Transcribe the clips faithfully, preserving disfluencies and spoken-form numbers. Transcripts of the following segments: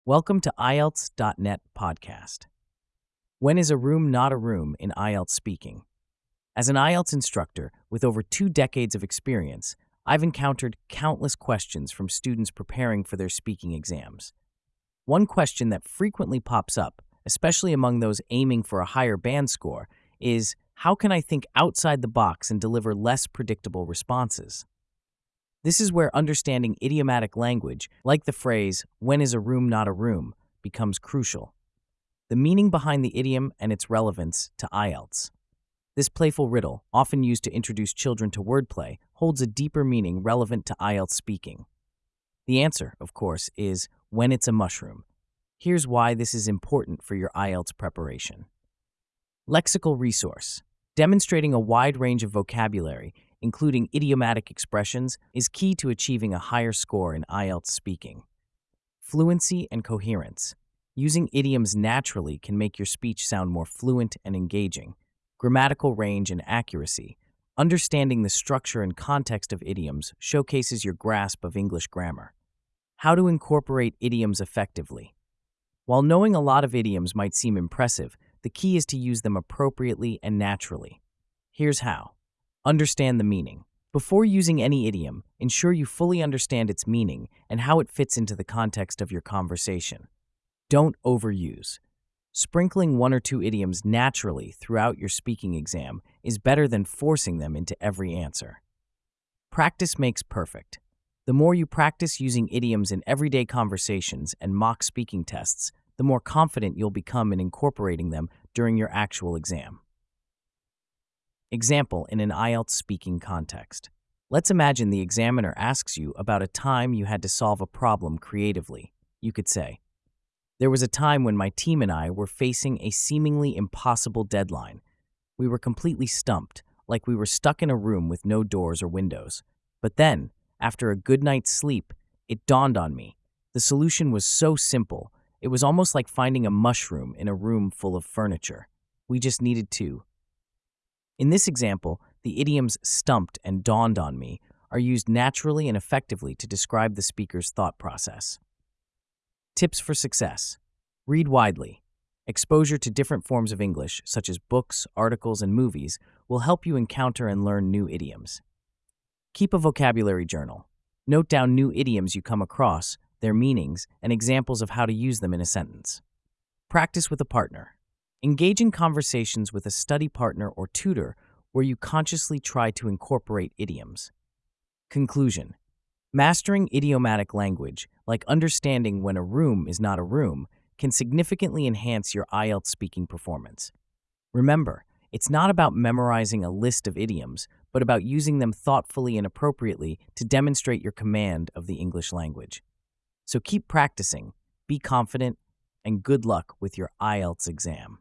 Welcome to I E L T S dot net podcast. When is a room not a room in I E L T S speaking? As an I E L T S instructor with over two decades of experience, I've encountered countless questions from students preparing for their speaking exams. One question that frequently pops up, especially among those aiming for a higher band score, is how can I think outside the box and deliver less predictable responses? This is where understanding idiomatic language, like the phrase, when is a room not a room, becomes crucial. The meaning behind the idiom and its relevance to I E L T S. This playful riddle, often used to introduce children to wordplay, holds a deeper meaning relevant to I E L T S speaking. The answer, of course, is when it's a mushroom. Here's why this is important for your I E L T S preparation. Lexical resource. Demonstrating a wide range of vocabulary, including idiomatic expressions, is key to achieving a higher score in I E L T S speaking. Fluency and coherence. Using idioms naturally can make your speech sound more fluent and engaging. Grammatical range and accuracy. Understanding the structure and context of idioms showcases your grasp of English grammar. How to incorporate idioms effectively. While knowing a lot of idioms might seem impressive, the key is to use them appropriately and naturally. Here's how. Understand the meaning. Before using any idiom, ensure you fully understand its meaning and how it fits into the context of your conversation. Don't overuse. Sprinkling one or two idioms naturally throughout your speaking exam is better than forcing them into every answer. Practice makes perfect. The more you practice using idioms in everyday conversations and mock speaking tests, the more confident you'll become in incorporating them during your actual exam. Example in an I E L T S speaking context. Let's imagine the examiner asks you about a time you had to solve a problem creatively. You could say, "There was a time when my team and I were facing a seemingly impossible deadline. We were completely stumped, like we were stuck in a room with no doors or windows. But then, after a good night's sleep, it dawned on me. The solution was so simple. It was almost like finding a mushroom in a room full of furniture. We just needed to." In this example, the idioms stumped and dawned on me are used naturally and effectively to describe the speaker's thought process. Tips for success. Read widely. Exposure to different forms of English, such as books, articles, and movies, will help you encounter and learn new idioms. Keep a vocabulary journal. Note down new idioms you come across, their meanings, and examples of how to use them in a sentence. Practice with a partner. Engage in conversations with a study partner or tutor where you consciously try to incorporate idioms. Conclusion. Mastering idiomatic language, like understanding when a room is not a room, can significantly enhance your I E L T S speaking performance. Remember, it's not about memorizing a list of idioms, but about using them thoughtfully and appropriately to demonstrate your command of the English language. So keep practicing, be confident, and good luck with your I E L T S exam.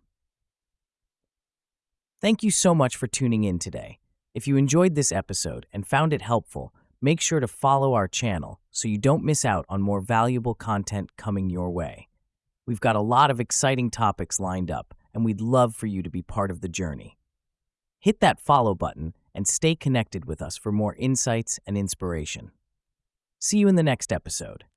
Thank you so much for tuning in today. If you enjoyed this episode and found it helpful, make sure to follow our channel so you don't miss out on more valuable content coming your way. We've got a lot of exciting topics lined up, and we'd love for you to be part of the journey. Hit that follow button and stay connected with us for more insights and inspiration. See you in the next episode.